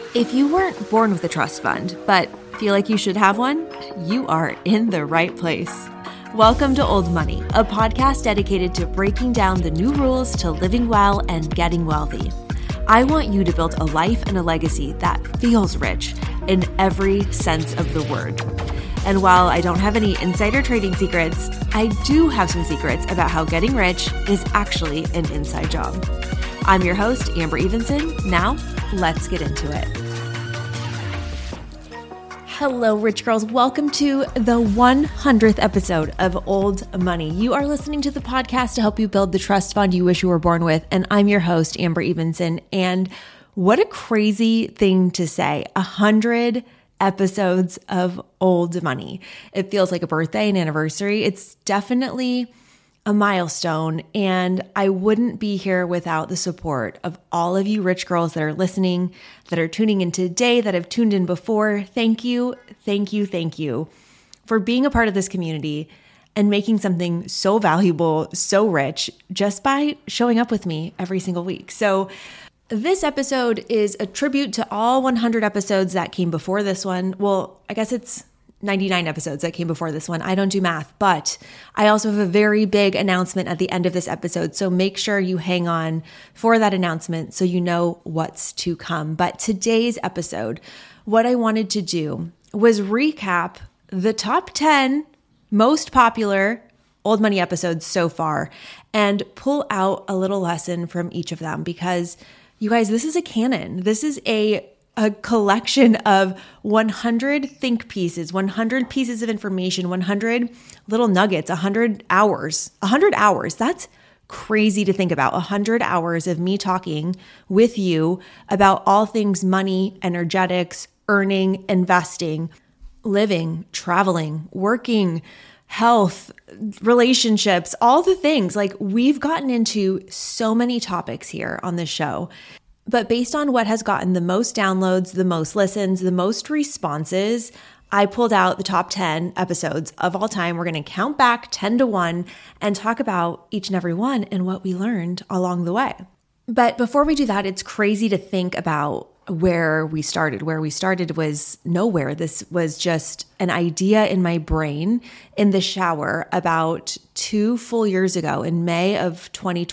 If you weren't born with a trust fund, but feel like you should have one, you are in the right place. Welcome to Old Money, a podcast dedicated to breaking down the new rules to living well and getting wealthy. I want you to build a life and a legacy that feels rich in every sense of the word. And while I don't have any insider trading secrets, I do have some secrets about how getting rich is actually an inside job. I'm your host, Amber Evenson. Now, let's get into it. Hello, rich girls. Welcome to the 100th episode of Old Money. You are listening to the podcast to help you build the trust fund you wish you were born with. And I'm your host, Amber Evenson. And what a crazy thing to say, 100 episodes of Old Money. It feels like a birthday, an anniversary. It's definitely a milestone, and I wouldn't be here without the support of all of you rich girls that are listening, that are tuning in today, that have tuned in before. Thank you, thank you, thank you for being a part of this community and making something so valuable, so rich, just by showing up with me every single week. So this episode is a tribute to all 100 episodes that came before this one. Well, I guess it's 99 episodes that came before this one. I don't do math, but I also have a very big announcement at the end of this episode. So make sure you hang on for that announcement so you know what's to come. But today's episode, what I wanted to do was recap the top 10 most popular Old Money episodes so far and pull out a little lesson from each of them, because you guys, this is a canon. This is a collection of 100 think pieces, 100 pieces of information, 100 little nuggets, 100 hours. 100 hours, that's crazy to think about. 100 hours of me talking with you about all things money, energetics, earning, investing, living, traveling, working, health, relationships, all the things. Like, we've gotten into so many topics here on this show. But based on what has gotten the most downloads, the most listens, the most responses, I pulled out the top 10 episodes of all time. We're going to count back 10 to 1 and talk about each and every one and what we learned along the way. But before we do that, it's crazy to think about where we started. Where we started was nowhere. This was just an idea in my brain in the shower about 2 full years ago in May of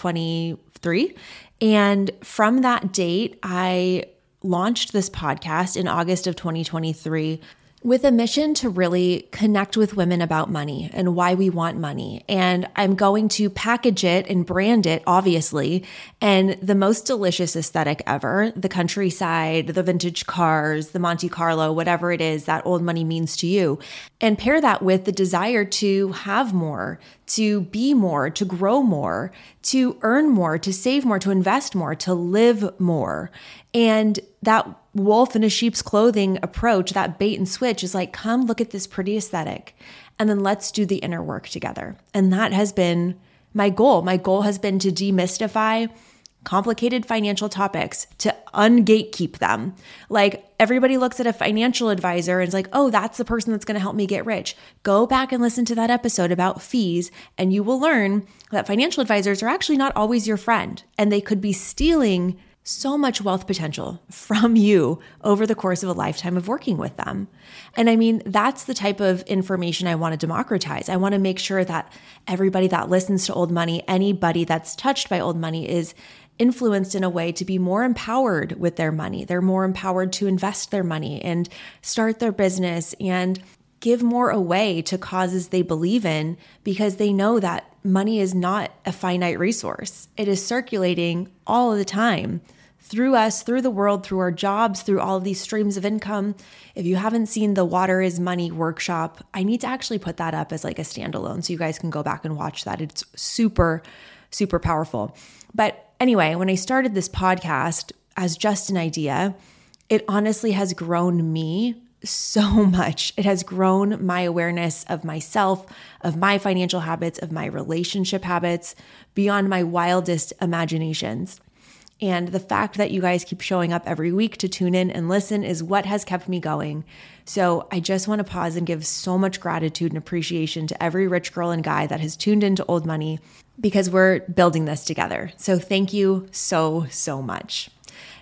2023. And from that date, I launched this podcast in August of 2023 with a mission to really connect with women about money and why we want money. And I'm going to package it and brand it, obviously, and the most delicious aesthetic ever, the countryside, the vintage cars, the Monte Carlo, whatever it is that old money means to you, and pair that with the desire to have more, to be more, to grow more, to earn more, to save more, to invest more, to live more. And that wolf in a sheep's clothing approach, that bait and switch, is like, come look at this pretty aesthetic, and then let's do the inner work together. And that has been my goal. My goal has been to demystify complicated financial topics, to ungatekeep them. Like, everybody looks at a financial advisor and is like, oh, that's the person that's going to help me get rich. Go back and listen to that episode about fees, and you will learn that financial advisors are actually not always your friend, and they could be stealing so much wealth potential from you over the course of a lifetime of working with them. And I mean, that's the type of information I want to democratize. I want to make sure that everybody that listens to Old Money, anybody that's touched by Old Money, is influenced in a way to be more empowered with their money. They're more empowered to invest their money and start their business and give more away to causes they believe in, because they know that money is not a finite resource. It is circulating all of the time through us, through the world, through our jobs, through all of these streams of income. If you haven't seen the Water is Money workshop, I need to actually put that up as like a standalone so you guys can go back and watch that. It's super, super powerful. But anyway, when I started this podcast as just an idea, it honestly has grown me so much. It has grown my awareness of myself, of my financial habits, of my relationship habits beyond my wildest imaginations. And the fact that you guys keep showing up every week to tune in and listen is what has kept me going. So I just want to pause and give so much gratitude and appreciation to every rich girl and guy that has tuned into Old Money, because we're building this together. So thank you so, so much.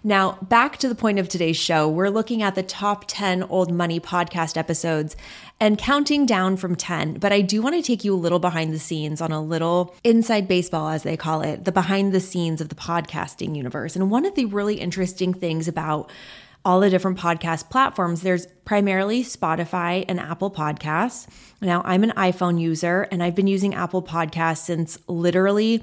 Now, back to the point of today's show, we're looking at the top 10 Old Money podcast episodes and counting down from 10. But I do want to take you a little behind the scenes on a little inside baseball, as they call it, the behind the scenes of the podcasting universe. And one of the really interesting things about all the different podcast platforms, there's primarily Spotify and Apple Podcasts. Now, I'm an iPhone user and I've been using Apple Podcasts since literally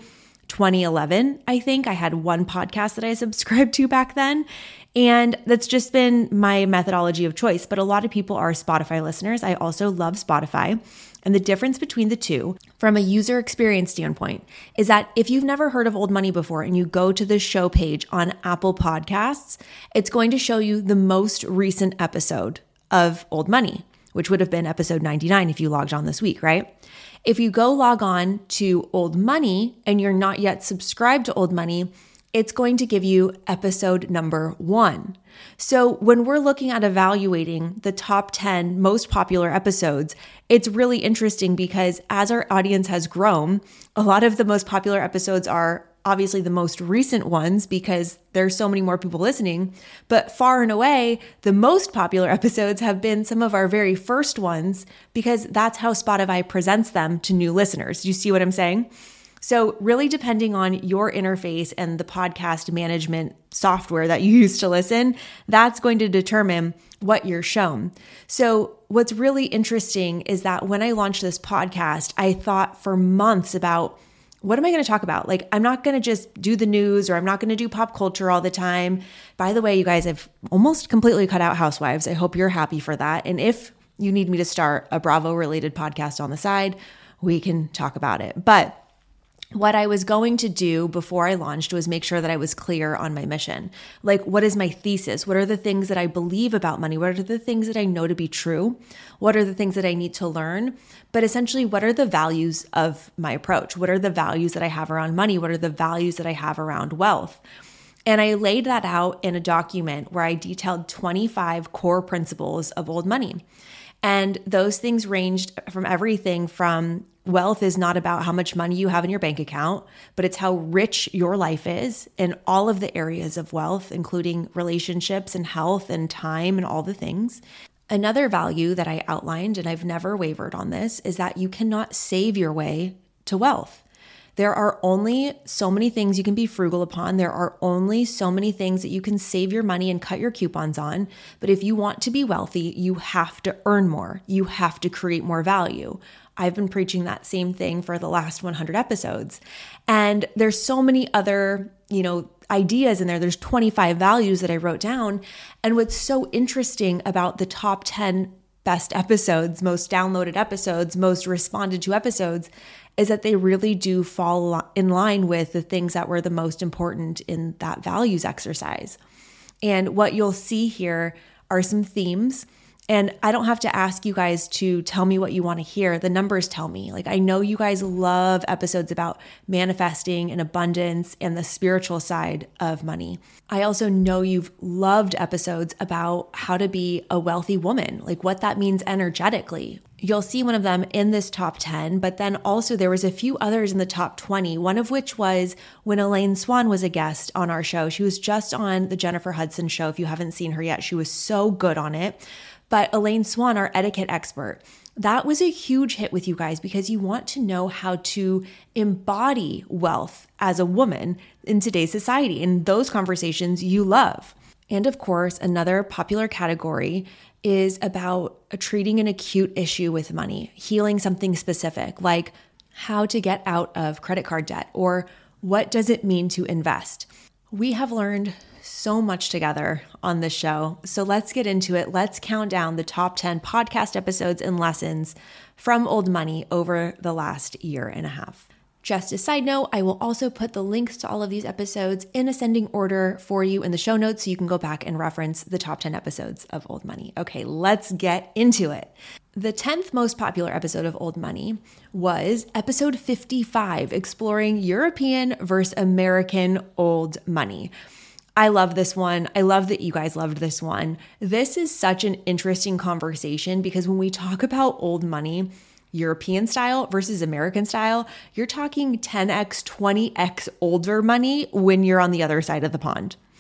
2011. I think I had one podcast that I subscribed to back then. And that's just been my methodology of choice. But a lot of people are Spotify listeners. I also love Spotify. And the difference between the two, from a user experience standpoint, is that if you've never heard of Old Money before and you go to the show page on Apple Podcasts, it's going to show you the most recent episode of Old Money, which would have been episode 99 if you logged on this week, right? If you go log on to Old Money and you're not yet subscribed to Old Money, it's going to give you episode number 1. So when we're looking at evaluating the top 10 most popular episodes, it's really interesting because as our audience has grown, a lot of the most popular episodes are obviously the most recent ones because there's so many more people listening, but far and away, the most popular episodes have been some of our very first ones because that's how Spotify presents them to new listeners. Do you see what I'm saying? So really depending on your interface and the podcast management software that you use to listen, that's going to determine what you're shown. So what's really interesting is that when I launched this podcast, I thought for months about what am I going to talk about? Like, I'm not going to just do the news or I'm not going to do pop culture all the time. By the way, you guys, I've almost completely cut out Housewives. I hope you're happy for that. And if you need me to start a Bravo related podcast on the side, we can talk about it. But what I was going to do before I launched was make sure that I was clear on my mission. Like, what is my thesis? What are the things that I believe about money? What are the things that I know to be true? What are the things that I need to learn? But essentially, what are the values of my approach? What are the values that I have around money? What are the values that I have around wealth? And I laid that out in a document where I detailed 25 core principles of Old Money. And those things ranged from everything from wealth is not about how much money you have in your bank account, but it's how rich your life is in all of the areas of wealth, including relationships and health and time and all the things. Another value that I outlined, and I've never wavered on this, is that you cannot save your way to wealth. There are only so many things you can be frugal upon. There are only so many things that you can save your money and cut your coupons on. But if you want to be wealthy, you have to earn more. You have to create more value. I've been preaching that same thing for the last 100 episodes. And there's so many other, ideas in there. There's 25 values that I wrote down. And what's so interesting about the top 10 best episodes, most downloaded episodes, most responded to episodes, is that they really do fall in line with the things that were the most important in that values exercise. And what you'll see here are some themes. And I don't have to ask you guys to tell me what you want to hear. The numbers tell me. Like, I know you guys love episodes about manifesting and abundance and the spiritual side of money. I also know you've loved episodes about how to be a wealthy woman, like what that means energetically. You'll see one of them in this top 10, but then also there was a few others in the top 20, one of which was when Elaine Swan was a guest on our show. She was just on the Jennifer Hudson show. If you haven't seen her yet, she was so good on it. But Elaine Swan, our etiquette expert, that was a huge hit with you guys because you want to know how to embody wealth as a woman in today's society. And those conversations you love. And of course, another popular category is about treating an acute issue with money, healing something specific, like how to get out of credit card debt or what does it mean to invest. We have learned so much together on this show. So let's get into it. Let's count down the top 10 podcast episodes and lessons from Old Money over the last year and a half. Just a side note, I will also put the links to all of these episodes in ascending order for you in the show notes so you can go back and reference the top 10 episodes of Old Money. Okay, let's get into it. The 10th most popular episode of Old Money was episode 55, exploring European versus American old money. I love this one. I love that you guys loved this one. This is such an interesting conversation because when we talk about old money, European style versus American style, you're talking 10x, 20x older money when you're on the other side of the pond.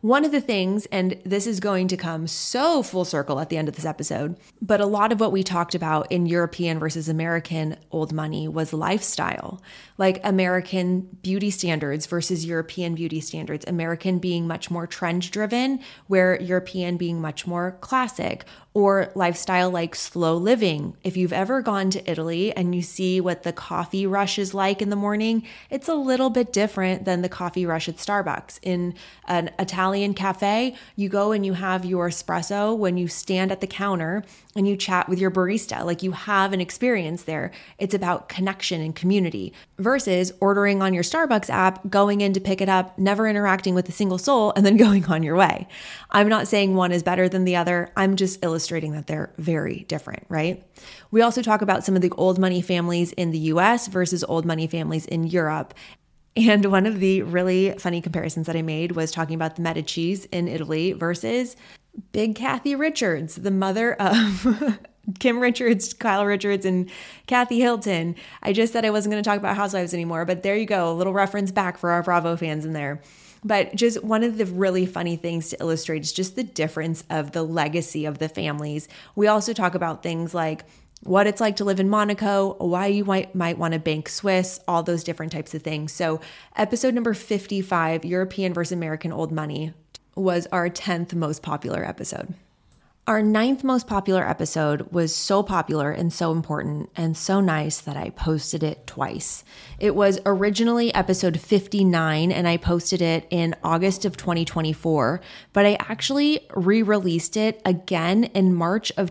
One of the things, and this is going to come so full circle at the end of this episode, but a lot of what we talked about in European versus American old money was lifestyle, like American beauty standards versus European beauty standards, American being much more trend driven, where European being much more classic, or lifestyle like slow living. If you've ever gone to Italy and you see what the coffee rush is like in the morning, it's a little bit different than the coffee rush at Starbucks. In an Italian cafe, you go and you have your espresso when you stand at the counter and you chat with your barista, like you have an experience there. It's about connection and community versus ordering on your Starbucks app, going in to pick it up, never interacting with a single soul, and then going on your way. I'm not saying one is better than the other. I'm just illustrating that they're very different, right? We also talk about some of the old money families in the US versus old money families in Europe. And one of the really funny comparisons that I made was talking about the Medicis in Italy versus Big Kathy Richards, the mother of Kim Richards, Kyle Richards, and Kathy Hilton. I just said I wasn't going to talk about housewives anymore, but there you go, a little reference back for our Bravo fans in there. But just one of the really funny things to illustrate is just the difference of the legacy of the families. We also talk about things like what it's like to live in Monaco, why you might want to bank Swiss, all those different types of things. So episode number 55, European versus American old money, was our 10th most popular episode. Our 9th most popular episode was so popular and so important and so nice that I posted it twice. It was originally episode 59 and I posted it in August of 2024, but I actually re-released it again in March of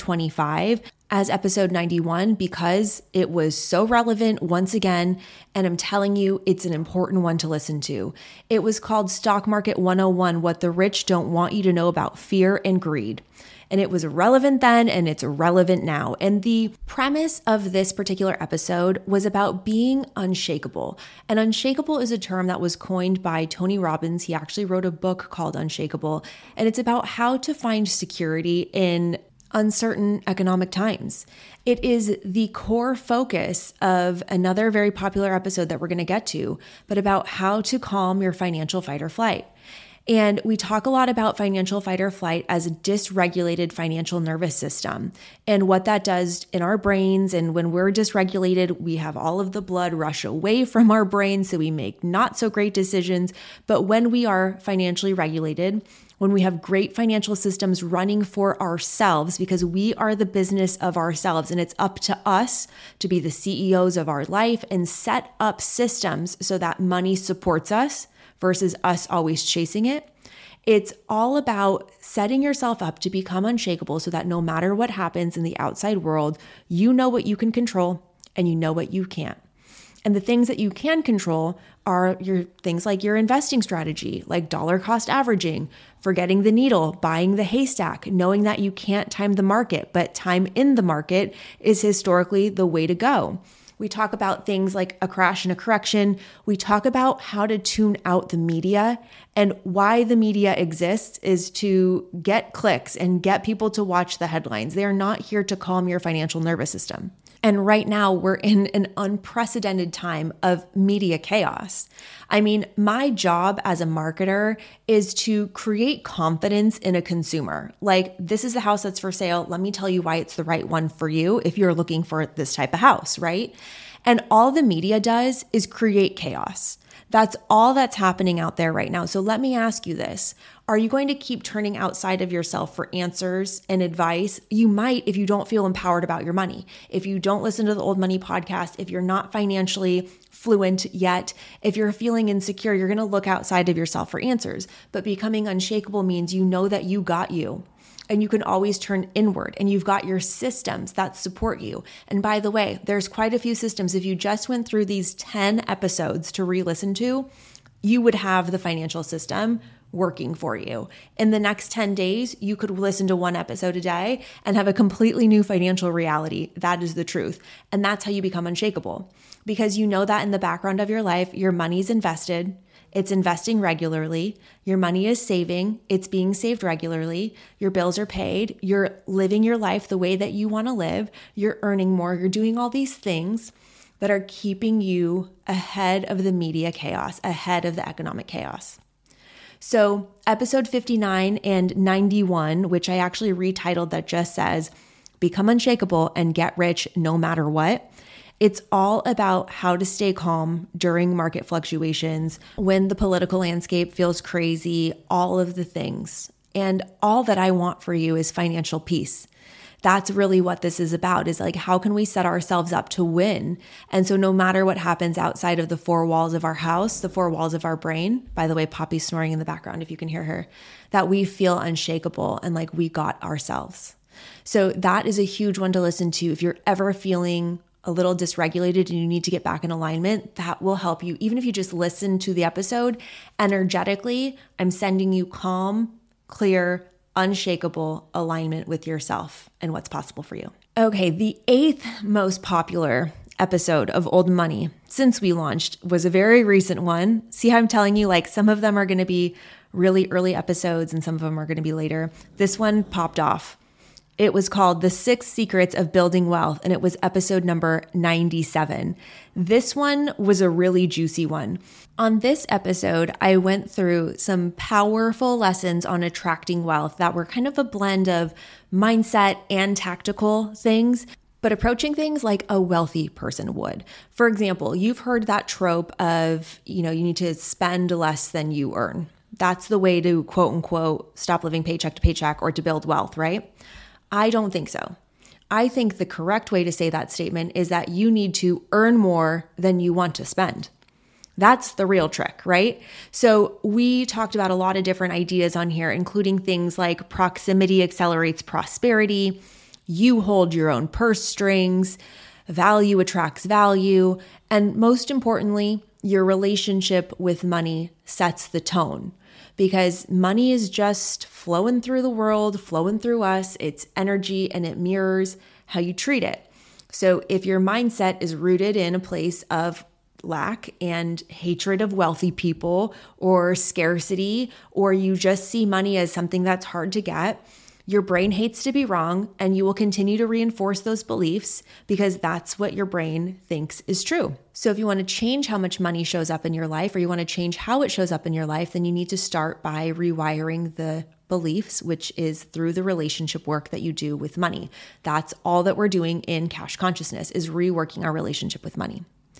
2025 as episode 91 because it was so relevant once again, and I'm telling you, it's an important one to listen to. It was called Stock Market 101, What the Rich Don't Want You to Know About Fear and Greed. And it was relevant then and it's relevant now. And the premise of this particular episode was about being unshakable. And unshakable is a term that was coined by Tony Robbins. He actually wrote a book called Unshakable, and it's about how to find security in uncertain economic times. It is the core focus of another very popular episode that we're going to get to, but about how to calm your financial fight or flight. And we talk a lot about financial fight or flight as a dysregulated financial nervous system and what that does in our brains. And when we're dysregulated, we have all of the blood rush away from our brains, so we make not so great decisions. But when we are financially regulated, when we have great financial systems running for ourselves, because we are the business of ourselves and it's up to us to be the CEOs of our life and set up systems so that money supports us versus us always chasing it. It's all about setting yourself up to become unshakable so that no matter what happens in the outside world, you know what you can control and you know what you can't. And the things that you can control are your things like your investing strategy, like dollar cost averaging, forgetting the needle, buying the haystack, knowing that you can't time the market, but time in the market is historically the way to go. We talk about things like a crash and a correction. We talk about how to tune out the media, and why the media exists is to get clicks and get people to watch the headlines. They are not here to calm your financial nervous system. And right now we're in an unprecedented time of media chaos. I mean, my job as a marketer is to create confidence in a consumer. Like, this is the house that's for sale. Let me tell you why it's the right one for you if you're looking for this type of house, right? And all the media does is create chaos. That's all that's happening out there right now. So let me ask you this. Are you going to keep turning outside of yourself for answers and advice? You might if you don't feel empowered about your money. If you don't listen to the Old Money podcast, if you're not financially fluent yet, if you're feeling insecure, you're going to look outside of yourself for answers. But becoming unshakable means you know that you got you. And you can always turn inward, and you've got your systems that support you. And by the way, there's quite a few systems. If you just went through these 10 episodes to re-listen to, you would have the financial system working for you. In the next 10 days, you could listen to one episode a day and have a completely new financial reality. That is the truth. And that's how you become unshakable, because you know that in the background of your life, your money's invested. It's investing regularly. Your money is saving. It's being saved regularly. Your bills are paid. You're living your life the way that you want to live. You're earning more. You're doing all these things that are keeping you ahead of the media chaos, ahead of the economic chaos. So episode 59 and 91, which I actually retitled that just says, Become Unshakable and Get Rich No Matter What. It's all about how to stay calm during market fluctuations, when the political landscape feels crazy, all of the things. And all that I want for you is financial peace. That's really what this is about, is like, how can we set ourselves up to win? And so no matter what happens outside of the four walls of our house, the four walls of our brain, by the way, Poppy's snoring in the background if you can hear her, that we feel unshakable and like we got ourselves. So that is a huge one to listen to. If you're ever feeling a little dysregulated and you need to get back in alignment, that will help you. Even if you just listen to the episode energetically, I'm sending you calm, clear, unshakable alignment with yourself and what's possible for you. Okay, the 8th most popular episode of Old Money since we launched was a very recent one. See how I'm telling you, like, some of them are going to be really early episodes and some of them are going to be later. This one popped off. It was called The 6 Secrets of Building Wealth, and it was episode number 97. This one was a really juicy one. On this episode, I went through some powerful lessons on attracting wealth that were kind of a blend of mindset and tactical things, but approaching things like a wealthy person would. For example, you've heard that trope of, you need to spend less than you earn. That's the way to, quote unquote, stop living paycheck to paycheck or to build wealth, right? I don't think so. I think the correct way to say that statement is that you need to earn more than you want to spend. That's the real trick, right? So we talked about a lot of different ideas on here, including things like proximity accelerates prosperity, you hold your own purse strings, value attracts value, and most importantly, your relationship with money sets the tone. Because money is just flowing through the world, flowing through us. It's energy and it mirrors how you treat it. So if your mindset is rooted in a place of lack and hatred of wealthy people or scarcity, or you just see money as something that's hard to get, your brain hates to be wrong and you will continue to reinforce those beliefs because that's what your brain thinks is true. So if you want to change how much money shows up in your life, or you want to change how it shows up in your life, then you need to start by rewiring the beliefs, which is through the relationship work that you do with money. That's all that we're doing in Cash Consciousness, is reworking our relationship with money.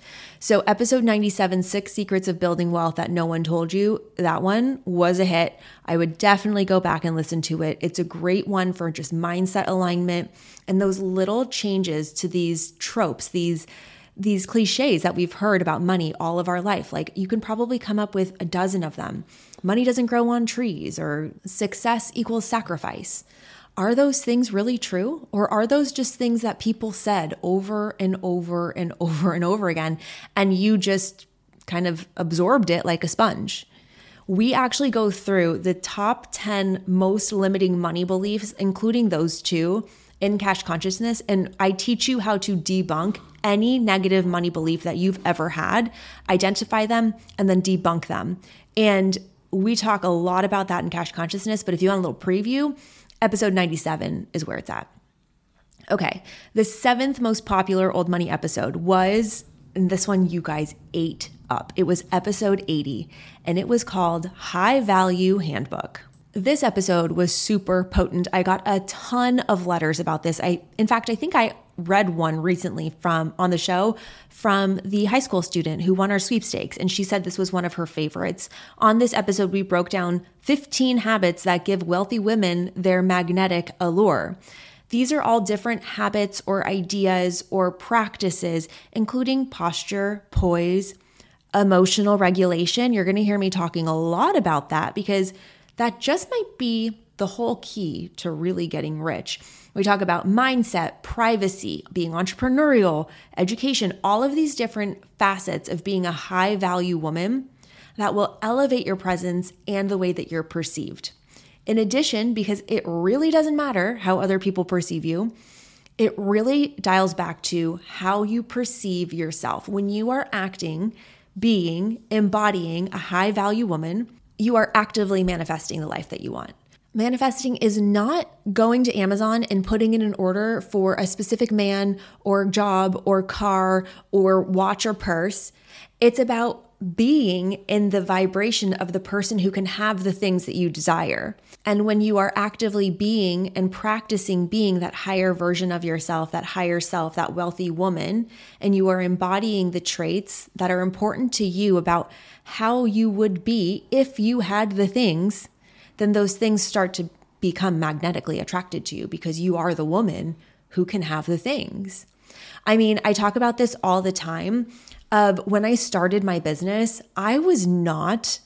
So episode 97, 6 Secrets of Building Wealth That No One Told You, that one was a hit. I would definitely go back and listen to it. It's a great one for just mindset alignment and those little changes to these tropes, these cliches that we've heard about money all of our life. Like, you can probably come up with a dozen of them. Money doesn't grow on trees, or success equals sacrifice. Are those things really true? Or are those just things that people said over and over and over and over again, and you just kind of absorbed it like a sponge? We actually go through the top 10 most limiting money beliefs, including those 2, in Cash Consciousness. And I teach you how to debunk any negative money belief that you've ever had, identify them, and then debunk them. And we talk a lot about that in Cash Consciousness, but if you want a little preview, episode 97 is where it's at. Okay, the 7th most popular Old Money episode was, and this one you guys ate up. It was episode 80, and it was called High Value Handbook. This episode was super potent. I got a ton of letters about this. In fact, I think I read one recently on the show from the high school student who won our sweepstakes, and she said this was one of her favorites. On this episode, we broke down 15 habits that give wealthy women their magnetic allure. These are all different habits or ideas or practices, including posture, poise, emotional regulation. You're going to hear me talking a lot about that because that just might be the whole key to really getting rich. We talk about mindset, privacy, being entrepreneurial, education, all of these different facets of being a high value woman that will elevate your presence and the way that you're perceived. In addition, because it really doesn't matter how other people perceive you, it really dials back to how you perceive yourself. When you are acting, being, embodying a high value woman, you are actively manifesting the life that you want. Manifesting is not going to Amazon and putting in an order for a specific man or job or car or watch or purse. It's about being in the vibration of the person who can have the things that you desire. And when you are actively being and practicing being that higher version of yourself, that higher self, that wealthy woman, and you are embodying the traits that are important to you about how you would be if you had the things, then those things start to become magnetically attracted to you because you are the woman who can have the things. I mean, I talk about this all the time of when I started my business, I was not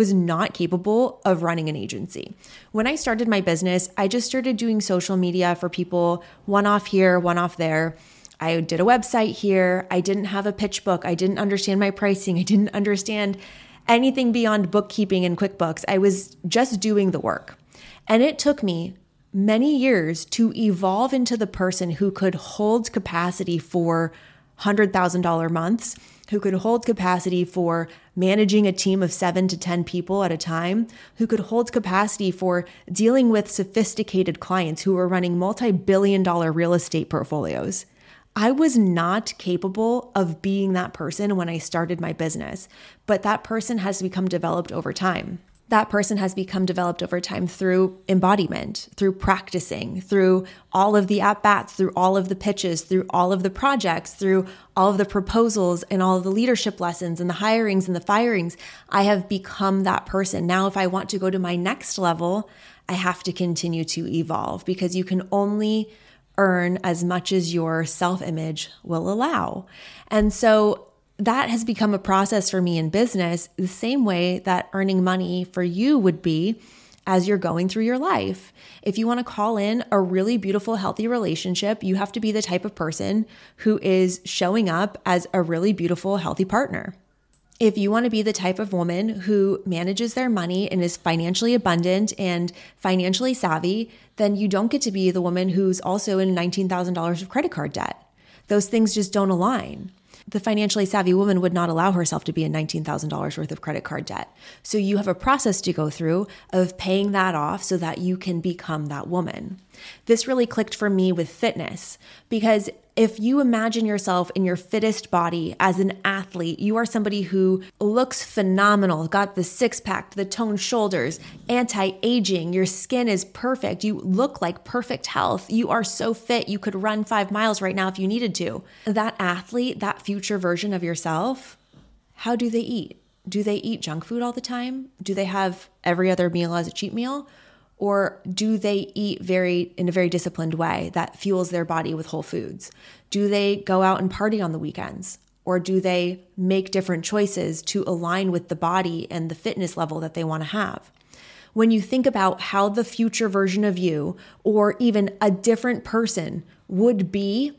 capable of running an agency. When I started my business, I just started doing social media for people, one off here, one off there. I did a website here. I didn't have a pitch book. I didn't understand my pricing. I didn't understand anything beyond bookkeeping and QuickBooks. I was just doing the work. And it took me many years to evolve into the person who could hold capacity for $100,000 months, who could hold capacity for managing a team of 7 to 10 people at a time, who could hold capacity for dealing with sophisticated clients who were running multi-billion-dollar real estate portfolios. I was not capable of being that person when I started my business, but that person has become developed over time. That person has become developed over time through embodiment, through practicing, through all of the at-bats, through all of the pitches, through all of the projects, through all of the proposals and all of the leadership lessons and the hirings and the firings. I have become that person. Now, if I want to go to my next level, I have to continue to evolve because you can only earn as much as your self-image will allow. And so that has become a process for me in business, the same way that earning money for you would be as you're going through your life. If you want to call in a really beautiful, healthy relationship, you have to be the type of person who is showing up as a really beautiful, healthy partner. If you want to be the type of woman who manages their money and is financially abundant and financially savvy, then you don't get to be the woman who's also in $19,000 of credit card debt. Those things just don't align. The financially savvy woman would not allow herself to be in $19,000 worth of credit card debt. So you have a process to go through of paying that off so that you can become that woman. This really clicked for me with fitness because if you imagine yourself in your fittest body as an athlete, you are somebody who looks phenomenal, got the six-pack, the toned shoulders, anti-aging, your skin is perfect, you look like perfect health, you are so fit, you could run 5 miles right now if you needed to. That athlete, that future version of yourself, how do they eat? Do they eat junk food all the time? Do they have every other meal as a cheat meal? Or do they eat in a very disciplined way that fuels their body with whole foods? Do they go out and party on the weekends? Or do they make different choices to align with the body and the fitness level that they want to have? When you think about how the future version of you or even a different person would be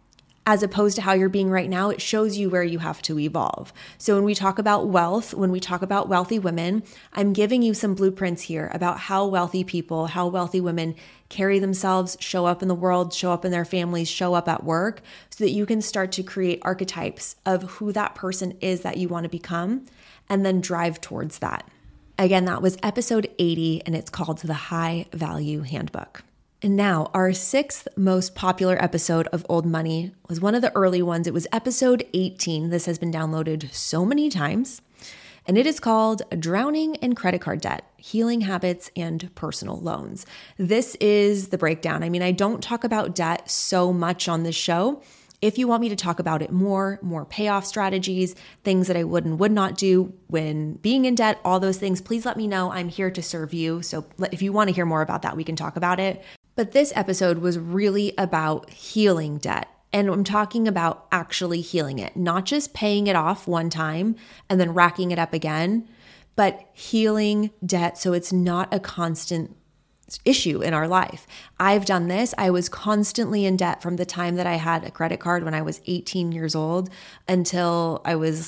as opposed to how you're being right now, it shows you where you have to evolve. So when we talk about wealth, when we talk about wealthy women, I'm giving you some blueprints here about how wealthy people, how wealthy women carry themselves, show up in the world, show up in their families, show up at work, so that you can start to create archetypes of who that person is that you want to become, and then drive towards that. Again, that was episode 80, and it's called The High Value Handbook. And now, our 6th most popular episode of Old Money was one of the early ones. It was episode 18. This has been downloaded so many times. And it is called Drowning in Credit Card Debt, Healing Habits and Personal Loans. This is the breakdown. I mean, I don't talk about debt so much on this show. If you want me to talk about it more payoff strategies, things that I would and would not do when being in debt, all those things, please let me know. I'm here to serve you. So if you want to hear more about that, we can talk about it. But this episode was really about healing debt. And I'm talking about actually healing it, not just paying it off one time and then racking it up again, but healing debt so it's not a constant issue in our life. I've done this. I was constantly in debt from the time that I had a credit card when I was 18 years old until I was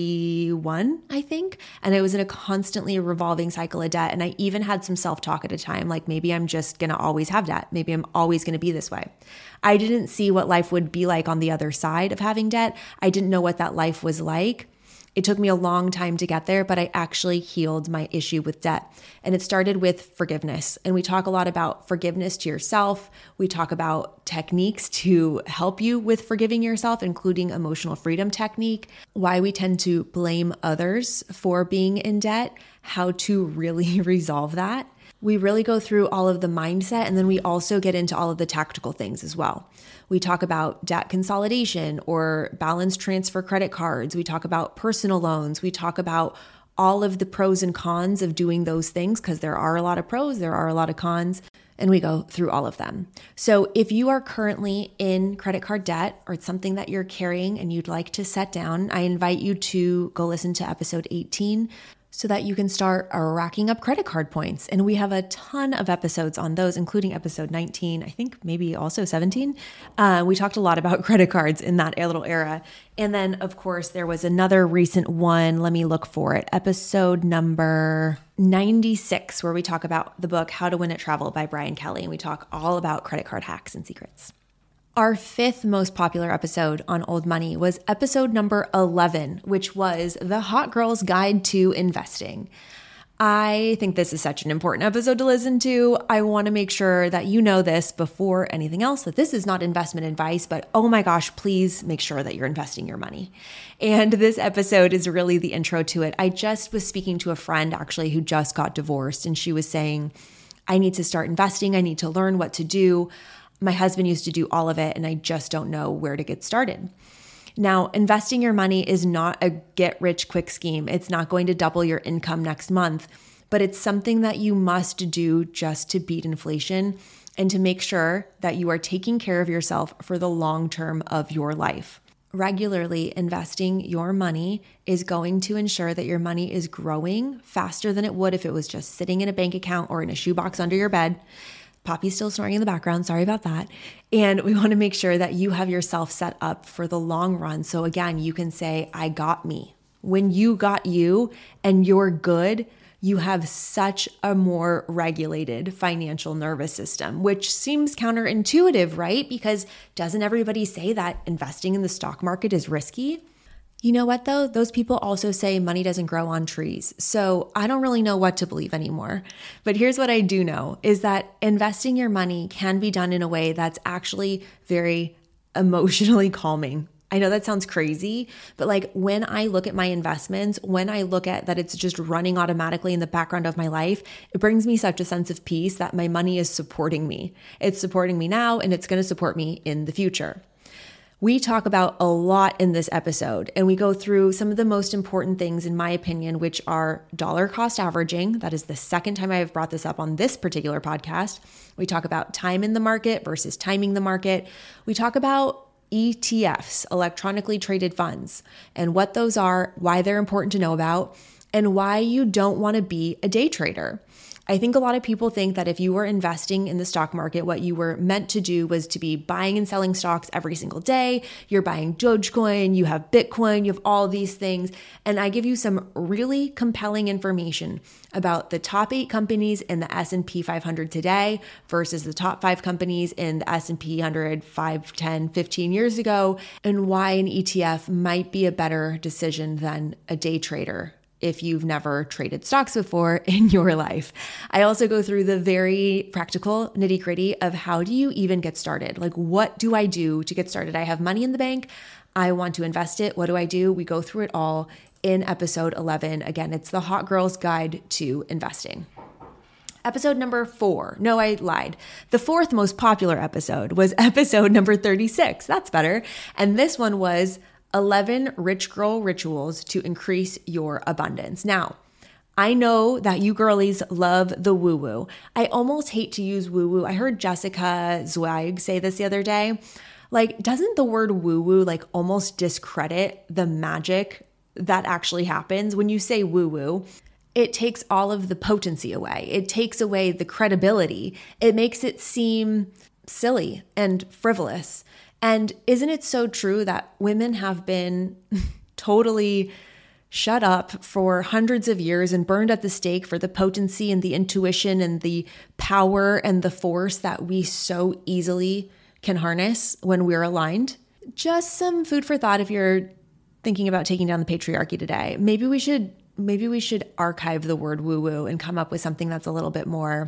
31, I think. And I was in a constantly revolving cycle of debt. And I even had some self-talk at a time, like maybe I'm just going to always have debt. Maybe I'm always going to be this way. I didn't see what life would be like on the other side of having debt. I didn't know what that life was like. It took me a long time to get there, but I actually healed my issue with debt. And it started with forgiveness. And we talk a lot about forgiveness to yourself. We talk about techniques to help you with forgiving yourself, including emotional freedom technique, why we tend to blame others for being in debt, how to really resolve that. We really go through all of the mindset, and then we also get into all of the tactical things as well. We talk about debt consolidation or balance transfer credit cards. We talk about personal loans. We talk about all of the pros and cons of doing those things, because there are a lot of pros, there are a lot of cons, and we go through all of them. So if you are currently in credit card debt, or it's something that you're carrying and you'd like to set down, I invite you to go listen to episode 18 so that you can start racking up credit card points. And we have a ton of episodes on those, including episode 19, I think maybe also 17. We talked a lot about credit cards in that little era. And then, of course, there was another recent one. Let me look for it. Episode number 96, where we talk about the book, How to Win at Travel by Brian Kelly. And we talk all about credit card hacks and secrets. Our fifth most popular episode on Old Money was episode number 11, which was The Hot Girl's Guide to Investing. I think this is such an important episode to listen to. I want to make sure that you know this before anything else, that this is not investment advice, but oh my gosh, please make sure that you're investing your money. And this episode is really the intro to it. I just was speaking to a friend actually who just got divorced, and she was saying, I need to start investing. I need to learn what to do. My husband used to do all of it, and I just don't know where to get started. Now, investing your money is not a get-rich-quick scheme. It's not going to double your income next month, but it's something that you must do just to beat inflation and to make sure that you are taking care of yourself for the long term of your life. Regularly investing your money is going to ensure that your money is growing faster than it would if it was just sitting in a bank account or in a shoebox under your bed. Poppy's still snoring in the background. Sorry about that. And we want to make sure that you have yourself set up for the long run. So again, you can say, I got me. When you got you and you're good, you have such a more regulated financial nervous system, which seems counterintuitive, right? Because doesn't everybody say that investing in the stock market is risky? You know what though? Those people also say money doesn't grow on trees. So I don't really know what to believe anymore. But here's what I do know is that investing your money can be done in a way that's actually very emotionally calming. I know that sounds crazy, but like when I look at my investments, when I look at that it's just running automatically in the background of my life, it brings me such a sense of peace that my money is supporting me. It's supporting me now, and it's going to support me in the future. We talk about a lot in this episode, and we go through some of the most important things, in my opinion, which are dollar cost averaging. That is the second time I have brought this up on this particular podcast. We talk about time in the market versus timing the market. We talk about ETFs, electronically traded funds, and what those are, why they're important to know about, and why you don't want to be a day trader. I think a lot of people think that if you were investing in the stock market, what you were meant to do was to be buying and selling stocks every single day. You're buying Dogecoin, you have Bitcoin, you have all these things. And I give you some really compelling information about the top 8 companies in the S&P 500 today versus the top 5 companies in the S&P 100 5, 10, 15 years ago, and why an ETF might be a better decision than a day trader if you've never traded stocks before in your life. I also go through the very practical nitty-gritty of how do you even get started? Like, what do I do to get started? I have money in the bank. I want to invest it. What do I do? We go through it all in episode 11. Again, it's the Hot Girl's Guide to Investing. Episode number 4. No, I lied. The 4th most popular episode was episode number 36. That's better. And this one was 11 rich girl rituals to increase your abundance. Now, I know that you girlies love the woo-woo. I almost hate to use woo-woo. I heard Jessica Zweig say this the other day. Like, doesn't the word woo-woo like almost discredit the magic that actually happens? When you say woo-woo, it takes all of the potency away. It takes away the credibility. It makes it seem silly and frivolous. And isn't it so true that women have been totally shut up for hundreds of years and burned at the stake for the potency and the intuition and the power and the force that we so easily can harness when we're aligned? Just some food for thought if you're thinking about taking down the patriarchy today. Maybe we should archive the word woo-woo and come up with something that's a little bit more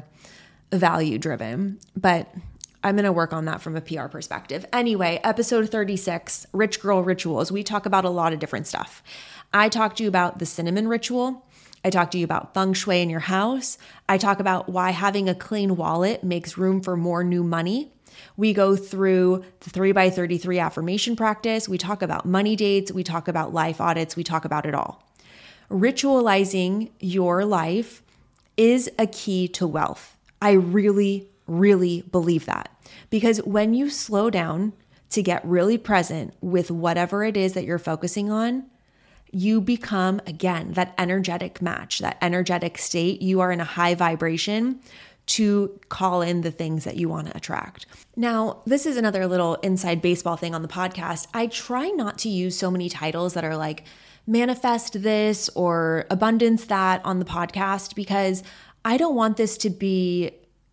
value driven. But I'm going to work on that from a PR perspective. Anyway, episode 36, Rich Girl Rituals. We talk about a lot of different stuff. I talked to you about the cinnamon ritual. I talked to you about feng shui in your house. I talk about why having a clean wallet makes room for more new money. We go through the 3x33 affirmation practice. We talk about money dates. We talk about life audits. We talk about it all. Ritualizing your life is a key to wealth. I really believe that, because when you slow down to get really present with whatever it is that you're focusing on, you become, again, that energetic match, that energetic state. You are in a high vibration to call in the things that you want to attract. Now, this is another little inside baseball thing on the podcast. I try not to use so many titles that are like manifest this or abundance that on the podcast, because I don't want this to be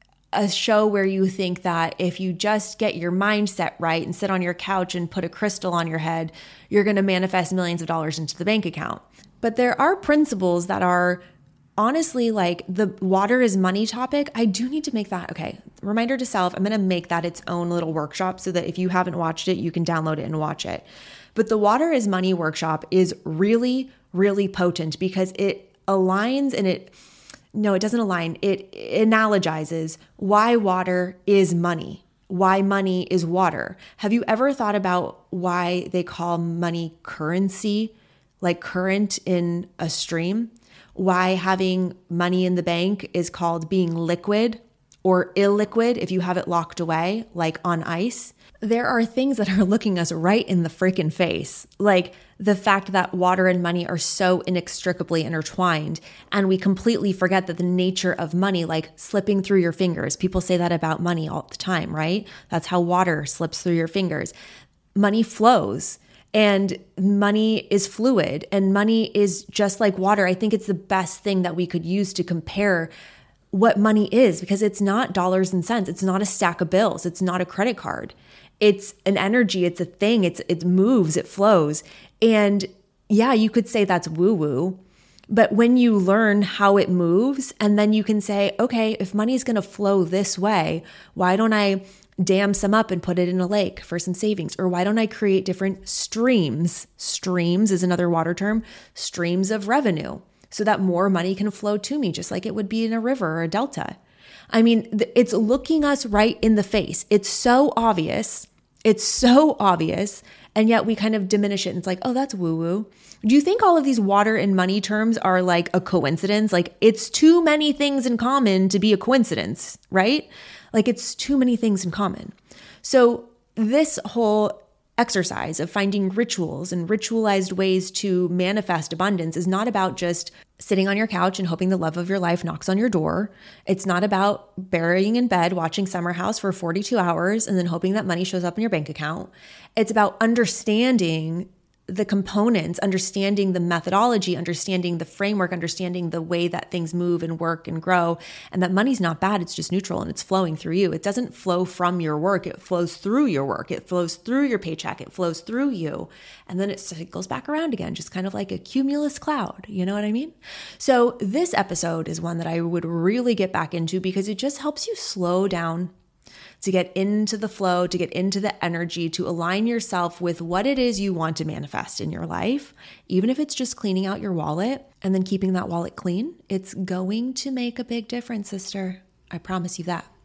a show where you think that if you just get your mindset right and sit on your couch and put a crystal on your head, you're going to manifest millions of dollars into the bank account. But there are principles that are honestly like the water is money topic. I do need to make that, okay, reminder to self, I'm going to make that its own little workshop so that if you haven't watched it, you can download it and watch it. But the water is money workshop is really potent because it aligns and it doesn't align. It analogizes why water is money, why money is water. Have you ever thought about why they call money currency, like current in a stream? Why having money in the bank is called being liquid or illiquid if you have it locked away, like on ice? There are things that are looking us right in the freaking face, like the fact that water and money are so inextricably intertwined, and we completely forget that the nature of money, like slipping through your fingers. People say that about money all the time, right? That's how water slips through your fingers. Money flows. And money is fluid, and money is just like water. I think it's the best thing that we could use to compare what money is, because it's not dollars and cents. It's not a stack of bills. It's not a credit card. It's an energy. It's a thing. It moves. It flows. And yeah, you could say that's woo-woo. But when you learn how it moves, and then you can say, okay, if money is going to flow this way, why don't I dam some up and put it in a lake for some savings? Or why don't I create different streams? Streams is another water term, streams of revenue, so that more money can flow to me, just like it would be in a river or a delta. I mean, it's looking us right in the face. It's so obvious. It's so obvious. And yet we kind of diminish it. And it's like, oh, that's woo-woo. Do you think all of these water and money terms are like a coincidence? Like it's too many things in common to be a coincidence, right? Like it's too many things in common. So this whole exercise of finding rituals and ritualized ways to manifest abundance is not about just sitting on your couch and hoping the love of your life knocks on your door. It's not about burying in bed, watching Summer House for 42 hours and then hoping that money shows up in your bank account. It's about understanding the components, understanding the methodology, understanding the framework, understanding the way that things move and work and grow, and that money's not bad. It's just neutral and it's flowing through you. It doesn't flow from your work. It flows through your work. It flows through your paycheck. It flows through you. And then it cycles back around again, just kind of like a cumulus cloud. You know what I mean? So this episode is one that I would really get back into because it just helps you slow down, to get into the flow, to get into the energy, to align yourself with what it is you want to manifest in your life. Even if it's just cleaning out your wallet and then keeping that wallet clean, it's going to make a big difference, sister. I promise you that.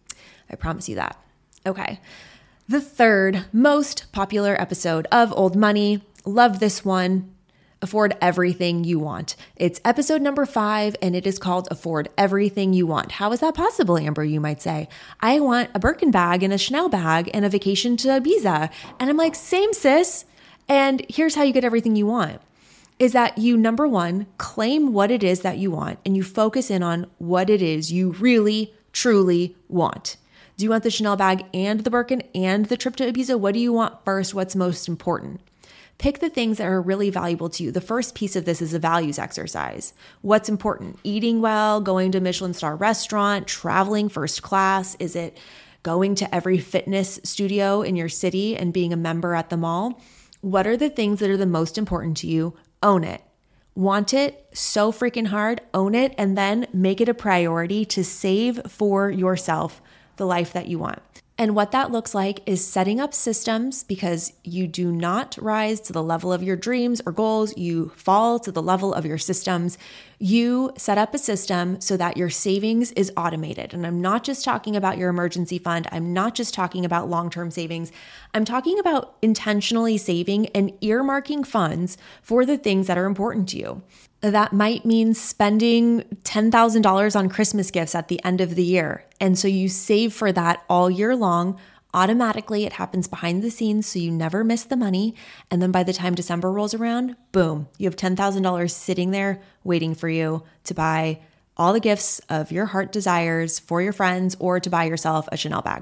I promise you that. Okay. The third most popular episode of Old Money. Love this one. Afford Everything You Want. It's episode number 5, and it is called Afford Everything You Want. How is that possible, Amber, you might say? I want a Birkin bag and a Chanel bag and a vacation to Ibiza. And I'm like, same sis. And here's how you get everything you want, is that you, number one, claim what it is that you want, and you focus in on what it is you really, truly want. Do you want the Chanel bag and the Birkin and the trip to Ibiza? What do you want first? What's most important? Pick the things that are really valuable to you. The first piece of this is a values exercise. What's important? Eating well, going to a Michelin star restaurant, traveling first class? Is it going to every fitness studio in your city and being a member at the mall? What are the things that are the most important to you? Own it. Want it so freaking hard, own it, and then make it a priority to save for yourself the life that you want. And what that looks like is setting up systems, because you do not rise to the level of your dreams or goals. You fall to the level of your systems. You set up a system so that your savings is automated. And I'm not just talking about your emergency fund. I'm not just talking about long-term savings. I'm talking about intentionally saving and earmarking funds for the things that are important to you. That might mean spending $10,000 on Christmas gifts at the end of the year. And so you save for that all year long. Automatically, it happens behind the scenes, so you never miss the money. And then by the time December rolls around, boom, you have $10,000 sitting there waiting for you to buy all the gifts of your heart desires for your friends, or to buy yourself a Chanel bag.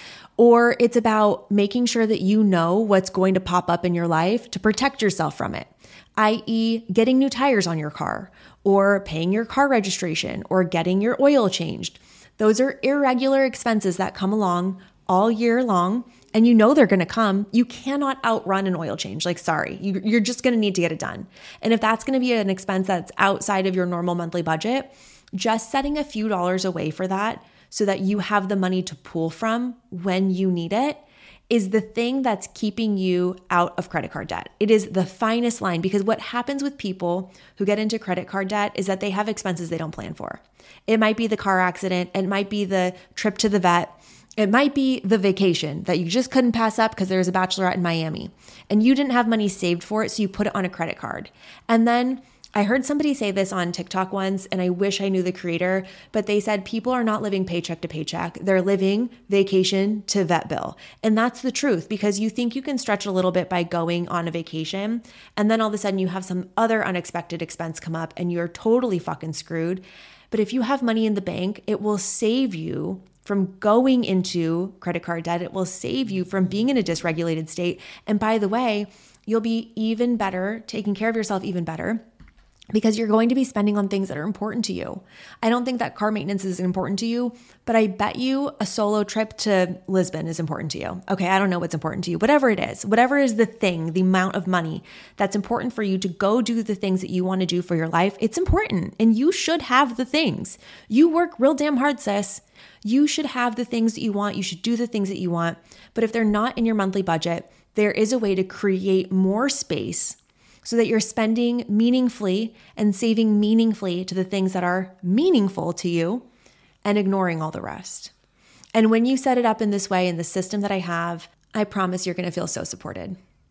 Or it's about making sure that you know what's going to pop up in your life to protect yourself from it, i.e. getting new tires on your car, or paying your car registration, or getting your oil changed. Those are irregular expenses that come along all year long, and you know they're going to come. You cannot outrun an oil change. Sorry, you're just going to need to get it done. And if that's going to be an expense that's outside of your normal monthly budget, just setting a few dollars away for that so that you have the money to pull from when you need it is the thing that's keeping you out of credit card debt. It is the finest line, because what happens with people who get into credit card debt is that they have expenses they don't plan for. It might be the car accident. It might be the trip to the vet. It might be the vacation that you just couldn't pass up because there was a bachelorette in Miami and you didn't have money saved for it, so you put it on a credit card. And then I heard somebody say this on TikTok once, and I wish I knew the creator, but they said people are not living paycheck to paycheck. They're living vacation to vet bill. And that's the truth, because you think you can stretch a little bit by going on a vacation, and then all of a sudden you have some other unexpected expense come up and you're totally fucking screwed. But if you have money in the bank, it will save you from going into credit card debt. It will save you from being in a dysregulated state. And by the way, you'll be even better, taking care of yourself even better, because you're going to be spending on things that are important to you. I don't think that car maintenance is important to you, but I bet you a solo trip to Lisbon is important to you. Okay, I don't know what's important to you. Whatever it is, whatever is the thing, the amount of money that's important for you to go do the things that you want to do for your life, it's important. And you should have the things. You work real damn hard, sis. You should have the things that you want. You should do the things that you want. But if they're not in your monthly budget, there is a way to create more space so that you're spending meaningfully and saving meaningfully to the things that are meaningful to you and ignoring all the rest. And when you set it up in this way, in the system that I have, I promise you're going to feel so supported.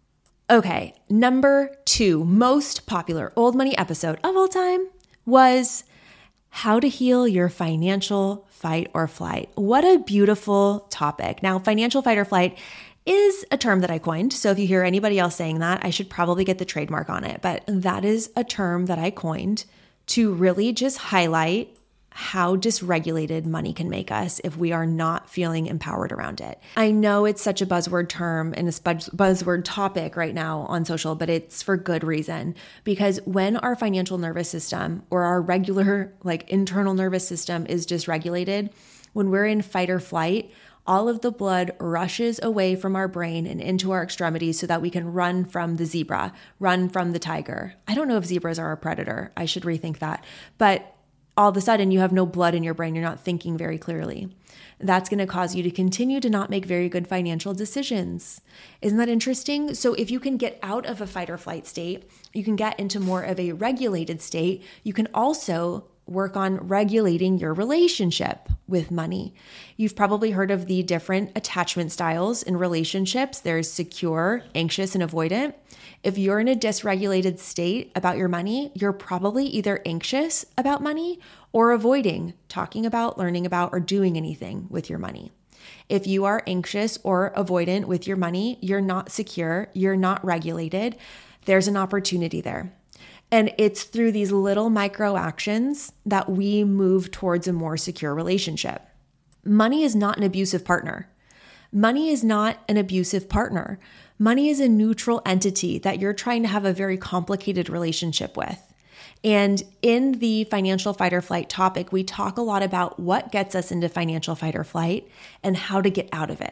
Okay, number 2 most popular old money episode of all time was how to heal your financial fight or flight. What a beautiful topic. Now, financial fight or flight is a term that I coined. So if you hear anybody else saying that, I should probably get the trademark on it. But that is a term that I coined to really just highlight how dysregulated money can make us if we are not feeling empowered around it. I know it's such a buzzword term and a buzzword topic right now on social, but it's for good reason. Because when our financial nervous system or our regular internal nervous system is dysregulated, when we're in fight or flight, all of the blood rushes away from our brain and into our extremities so that we can run from the zebra, run from the tiger. I don't know if zebras are a predator. I should rethink that. But all of a sudden, you have no blood in your brain. You're not thinking very clearly. That's going to cause you to continue to not make very good financial decisions. Isn't that interesting? So if you can get out of a fight or flight state, you can get into more of a regulated state. You can also work on regulating your relationship with money. You've probably heard of the different attachment styles in relationships. There's secure, anxious, and avoidant. If you're in a dysregulated state about your money, you're probably either anxious about money or avoiding talking about, learning about, or doing anything with your money. If you are anxious or avoidant with your money, you're not secure, you're not regulated, there's an opportunity there. And it's through these little micro actions that we move towards a more secure relationship. Money is not an abusive partner. Money is not an abusive partner. Money is a neutral entity that you're trying to have a very complicated relationship with. And in the financial fight or flight topic, we talk a lot about what gets us into financial fight or flight and how to get out of it.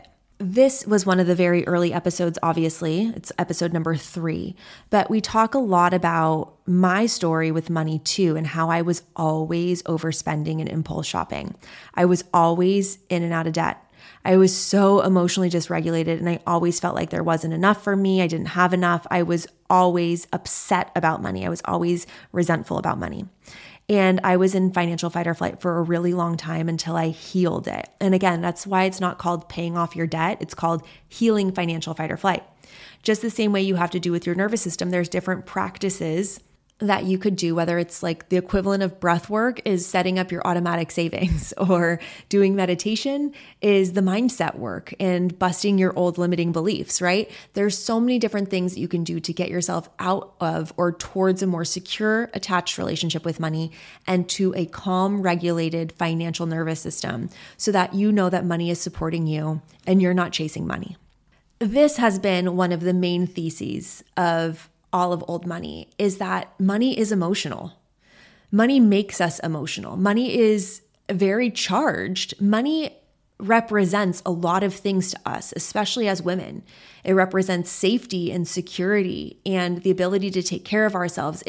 This was one of the very early episodes, obviously. It's episode number 3. But we talk a lot about my story with money too, and how I was always overspending and impulse shopping. I was always in and out of debt. I was so emotionally dysregulated, and I always felt like there wasn't enough for me. I didn't have enough. I was always upset about money. I was always resentful about money. And I was in financial fight or flight for a really long time until I healed it. And again, that's why it's not called paying off your debt. It's called healing financial fight or flight. Just the same way you have to do with your nervous system, there's different practices that you could do, whether it's like the equivalent of breath work is setting up your automatic savings, or doing meditation is the mindset work and busting your old limiting beliefs, right? There's so many different things that you can do to get yourself out of or towards a more secure, attached relationship with money and to a calm, regulated financial nervous system so that you know that money is supporting you and you're not chasing money. This has been one of the main theses of all of Old Money, is that money is emotional. Money makes us emotional. Money is very charged. Money represents a lot of things to us, especially as women. It represents safety and security and the ability to take care of ourselves.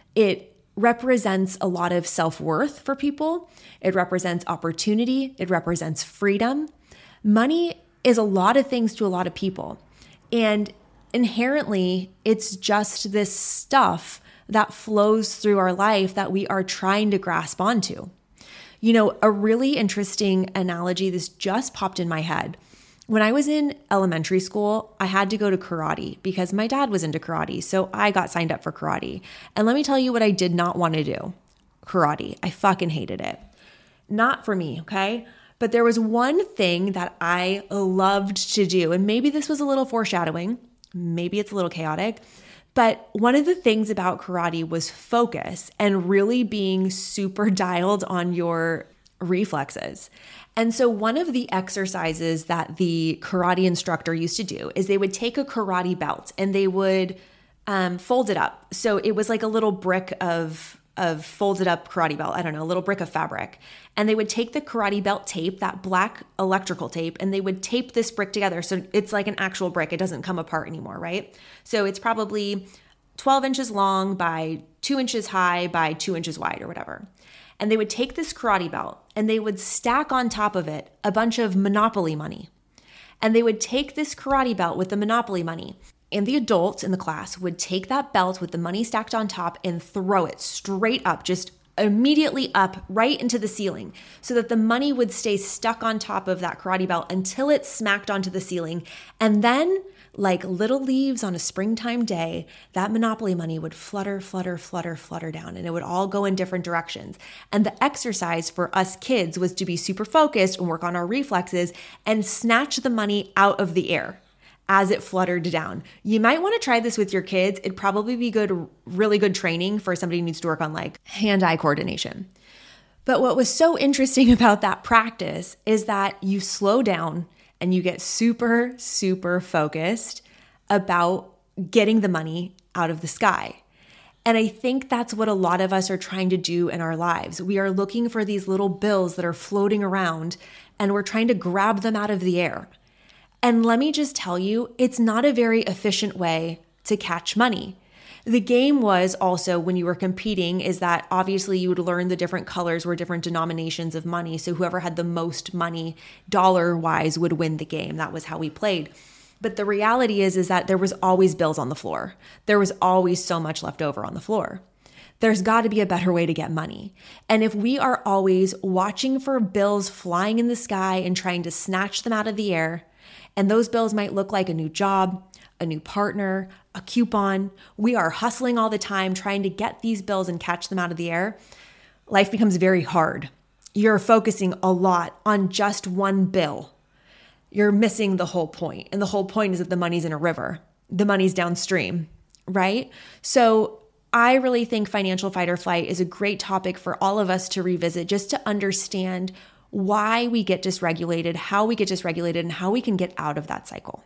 It represents a lot of self-worth for people. It represents opportunity. It represents freedom. Money is a lot of things to a lot of people. And inherently, it's just this stuff that flows through our life that we are trying to grasp onto. You know, a really interesting analogy, this just popped in my head. When I was in elementary school, I had to go to karate because my dad was into karate. So I got signed up for karate. And let me tell you what I did not want to do. Karate. I fucking hated it. Not for me, okay? But there was one thing that I loved to do. And maybe this was a little foreshadowing. Maybe it's a little chaotic, but one of the things about karate was focus and really being super dialed on your reflexes. And so one of the exercises that the karate instructor used to do is they would take a karate belt and they would fold it up. So it was like a little brick of folded up karate belt. I don't know, a little brick of fabric. And they would take the karate belt tape, that black electrical tape, and they would tape this brick together. So it's like an actual brick. It doesn't come apart anymore, right? So it's probably 12 inches long by 2 inches high by 2 inches wide or whatever. And they would take this karate belt and they would stack on top of it a bunch of Monopoly money. And they would take this karate belt with the Monopoly money, and the adults in the class would take that belt with the money stacked on top and throw it straight up, just immediately up right into the ceiling, so that the money would stay stuck on top of that karate belt until it smacked onto the ceiling. And then, like little leaves on a springtime day, that Monopoly money would flutter, flutter, flutter, flutter down, and it would all go in different directions. And the exercise for us kids was to be super focused and work on our reflexes and snatch the money out of the air as it fluttered down. You might want to try this with your kids. It'd probably be really good training for somebody who needs to work on like hand-eye coordination. But what was so interesting about that practice is that you slow down and you get super, super focused about getting the money out of the sky. And I think that's what a lot of us are trying to do in our lives. We are looking for these little bills that are floating around and we're trying to grab them out of the air. And let me just tell you, it's not a very efficient way to catch money. The game was also, when you were competing, is that obviously you would learn the different colors were different denominations of money. So whoever had the most money dollar-wise would win the game. That was how we played. But the reality is that there was always bills on the floor. There was always so much left over on the floor. There's got to be a better way to get money. And if we are always watching for bills flying in the sky and trying to snatch them out of the air, and those bills might look like a new job, a new partner, a coupon. We are hustling all the time trying to get these bills and catch them out of the air. Life becomes very hard. You're focusing a lot on just one bill. You're missing the whole point. And the whole point is that the money's in a river. The money's downstream, right? So I really think financial fight or flight is a great topic for all of us to revisit, just to understand why we get dysregulated, how we get dysregulated, and how we can get out of that cycle.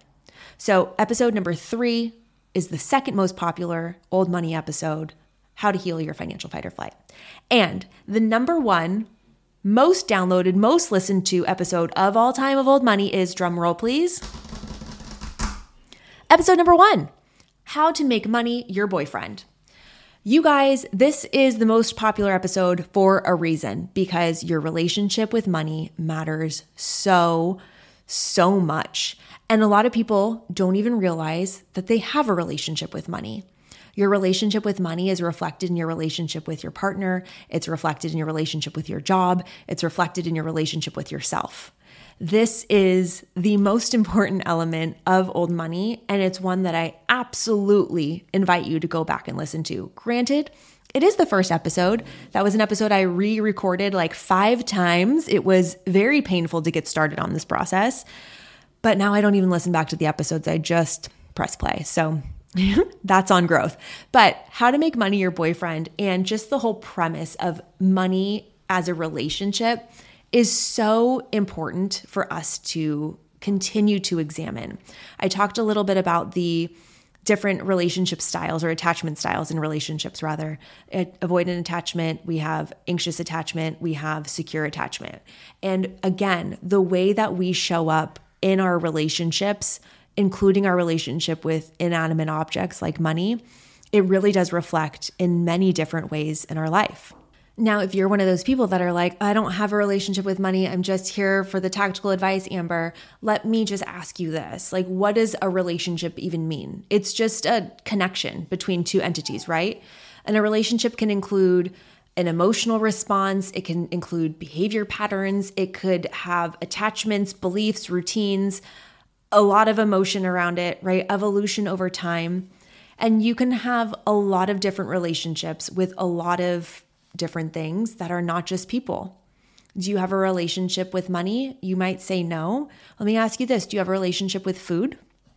So episode number 3 is the second most popular Old Money episode, how to heal your financial fight or flight. And the number one most downloaded, most listened to episode of all time of Old Money is, drum roll please, episode number 1, How to Make Money Your Boyfriend. You guys, this is the most popular episode for a reason, because your relationship with money matters so much. And a lot of people don't even realize that they have a relationship with money. Your relationship with money is reflected in your relationship with your partner. It's reflected in your relationship with your job. It's reflected in your relationship with yourself. This is the most important element of Old Money, and it's one that I absolutely invite you to go back and listen to. Granted, it is the first episode. That was an episode I re-recorded like 5 times. It was very painful to get started on this process, but now I don't even listen back to the episodes. I just press play. So that's on growth. But how to make money your boyfriend, and just the whole premise of money as a relationship, is so important for us to continue to examine. I talked a little bit about the different relationship styles, or attachment styles in relationships rather. Avoidant attachment, we have anxious attachment, we have secure attachment. And again, the way that we show up in our relationships, including our relationship with inanimate objects like money, it really does reflect in many different ways in our life. Now, if you're one of those people that are like, I don't have a relationship with money, I'm just here for the tactical advice, Amber, let me just ask you this. Like, what does a relationship even mean? It's just a connection between two entities, right? And a relationship can include an emotional response. It can include behavior patterns. It could have attachments, beliefs, routines, a lot of emotion around it, right? Evolution over time. And you can have a lot of different relationships with a lot of different things that are not just people. Do you have a relationship with money? You might say no. Let me ask you this. Do you have a relationship with food?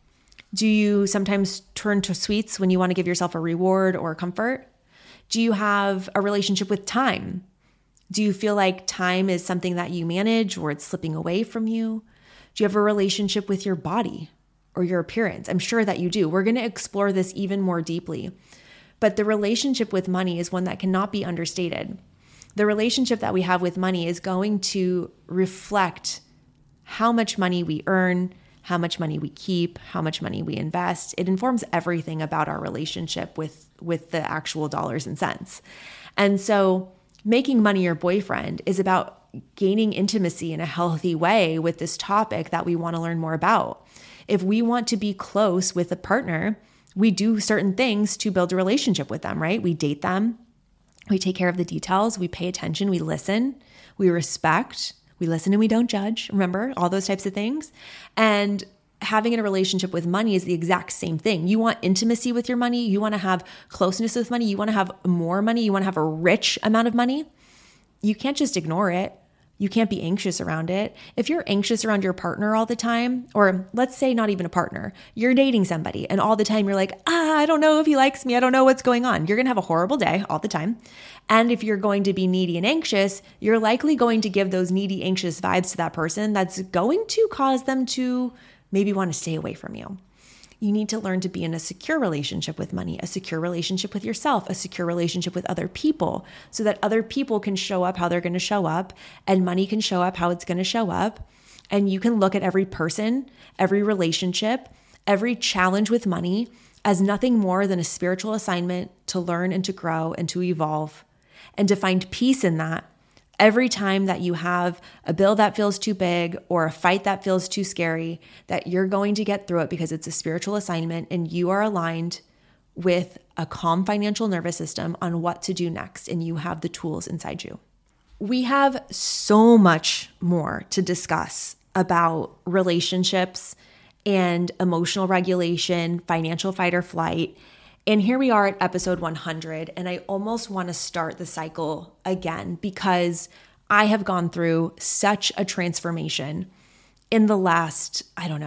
Do you sometimes turn to sweets when you want to give yourself a reward or comfort? Do you have a relationship with time? Do you feel like time is something that you manage, or it's slipping away from you? Do you have a relationship with your body or your appearance? I'm sure that you do. We're going to explore this even more deeply. But the relationship with money is one that cannot be understated. The relationship that we have with money is going to reflect how much money we earn, how much money we keep, how much money we invest. It informs everything about our relationship with the actual dollars and cents. And so making money your boyfriend is about gaining intimacy in a healthy way with this topic that we want to learn more about. If we want to be close with a partner, we do certain things to build a relationship with them, right? We date them. We take care of the details. We pay attention. We listen. We respect. We listen and we don't judge. Remember, all those types of things. And having a relationship with money is the exact same thing. You want intimacy with your money. You want to have closeness with money. You want to have more money. You want to have a rich amount of money. You can't just ignore it. You can't be anxious around it. If you're anxious around your partner all the time, or let's say not even a partner, you're dating somebody and all the time you're like, I don't know if he likes me. I don't know what's going on. You're going to have a horrible day all the time. And if you're going to be needy and anxious, you're likely going to give those needy, anxious vibes to that person. That's going to cause them to maybe want to stay away from you. You need to learn to be in a secure relationship with money, a secure relationship with yourself, a secure relationship with other people, so that other people can show up how they're going to show up, and money can show up how it's going to show up. And you can look at every person, every relationship, every challenge with money as nothing more than a spiritual assignment to learn and to grow and to evolve, and to find peace in that. Every time that you have a bill that feels too big or a fight that feels too scary, that you're going to get through it because it's a spiritual assignment and you are aligned with a calm financial nervous system on what to do next, and you have the tools inside you. We have so much more to discuss about relationships and emotional regulation, financial fight or flight. And here we are at episode 100, and I almost want to start the cycle again because I have gone through such a transformation in the last,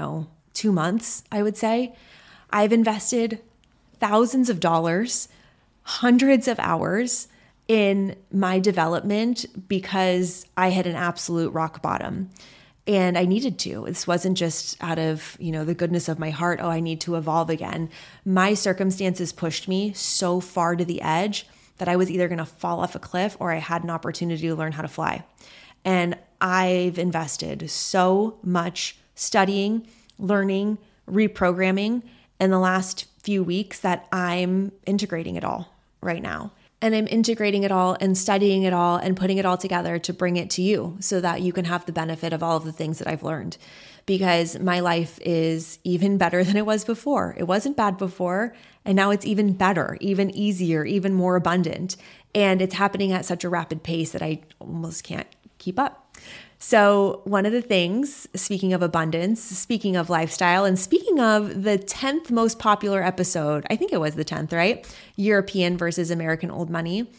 2 months, I would say. I've invested thousands of dollars, hundreds of hours in my development because I had an absolute rock bottom. And I needed to. This wasn't just out of, the goodness of my heart, I need to evolve again. My circumstances pushed me so far to the edge that I was either going to fall off a cliff or I had an opportunity to learn how to fly. And I've invested so much studying, learning, reprogramming in the last few weeks that I'm integrating it all right now. And I'm integrating it all and studying it all and putting it all together to bring it to you so that you can have the benefit of all of the things that I've learned. Because my life is even better than it was before. It wasn't bad before, and now it's even better, even easier, even more abundant. And it's happening at such a rapid pace that I almost can't keep up. So one of the things, speaking of abundance, speaking of lifestyle, and speaking of the 10th most popular episode, I think it was the 10th, right? European versus American old money,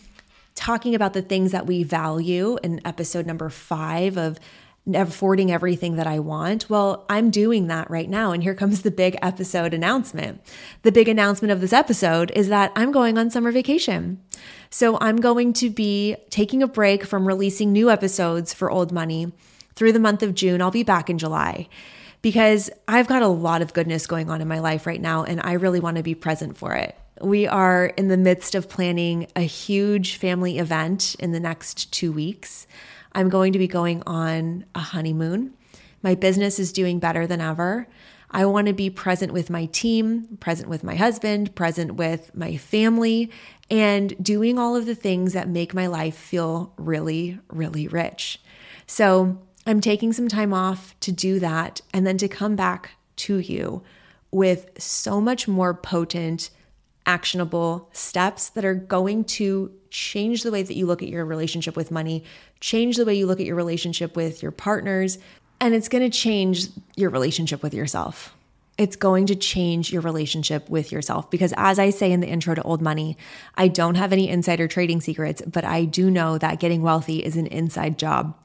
talking about the things that we value in episode number 5 of affording everything that I want. Well, I'm doing that right now. And here comes the big episode announcement. The big announcement of this episode is that I'm going on summer vacation. So I'm going to be taking a break from releasing new episodes for Old Money through the month of June. I'll be back in July because I've got a lot of goodness going on in my life right now, and I really want to be present for it. We are in the midst of planning a huge family event in the next 2 weeks. I'm going to be going on a honeymoon. My business is doing better than ever. I want to be present with my team, present with my husband, present with my family, and doing all of the things that make my life feel really, really rich. So I'm taking some time off to do that and then to come back to you with so much more potent, actionable steps that are going to change the way that you look at your relationship with money, change the way you look at your relationship with your partners, and it's going to change your relationship with yourself. It's going to change your relationship with yourself because, as I say in the intro to Old Money, I don't have any insider trading secrets, but I do know that getting wealthy is an inside job.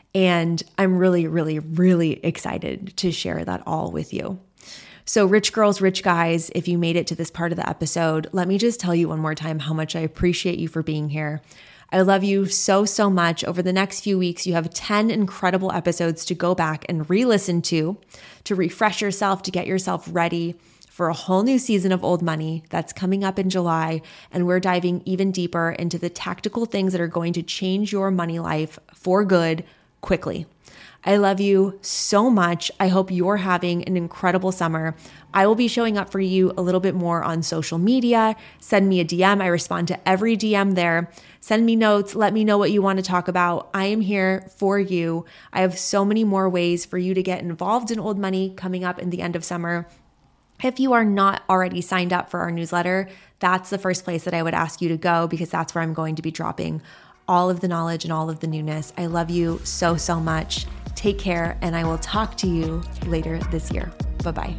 And I'm really, really, really excited to share that all with you. So rich girls, rich guys, if you made it to this part of the episode, let me just tell you one more time how much I appreciate you for being here. I love you so, so much. Over the next few weeks, you have 10 incredible episodes to go back and re-listen to refresh yourself, to get yourself ready for a whole new season of Old Money that's coming up in July. And we're diving even deeper into the tactical things that are going to change your money life for good quickly. I love you so much. I hope you're having an incredible summer. I will be showing up for you a little bit more on social media. Send me a DM. I respond to every DM there. Send me notes. Let me know what you want to talk about. I am here for you. I have so many more ways for you to get involved in Old Money coming up in the end of summer. If you are not already signed up for our newsletter, that's the first place that I would ask you to go because that's where I'm going to be dropping all of the knowledge and all of the newness. I love you so, so much. Take care, and I will talk to you later this year. Bye-bye.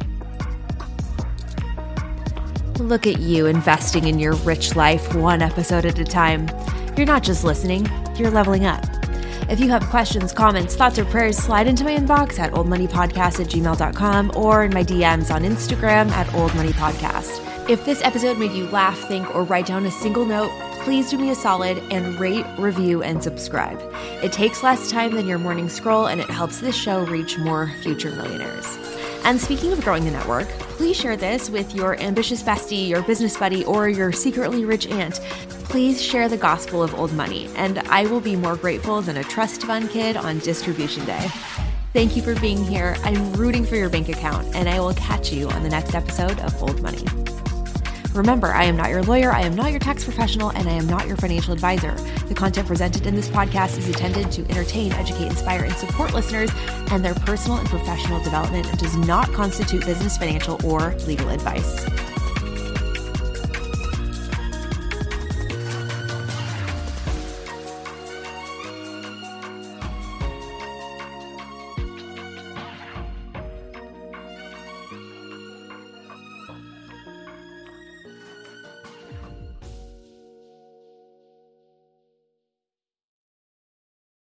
Look at you investing in your rich life one episode at a time. You're not just listening, you're leveling up. If you have questions, comments, thoughts, or prayers, slide into my inbox at oldmoneypodcast@gmail.com or in my DMs on Instagram at oldmoneypodcast. If this episode made you laugh, think, or write down a single note, please do me a solid and rate, review, and subscribe. It takes less time than your morning scroll, and it helps this show reach more future millionaires. And speaking of growing the network, please share this with your ambitious bestie, your business buddy, or your secretly rich aunt. Please share the gospel of Old Money, and I will be more grateful than a trust fund kid on distribution day. Thank you for being here. I'm rooting for your bank account, and I will catch you on the next episode of Old Money. Remember, I am not your lawyer, I am not your tax professional, and I am not your financial advisor. The content presented in this podcast is intended to entertain, educate, inspire, and support listeners and their personal and professional development and does not constitute business, financial, or legal advice.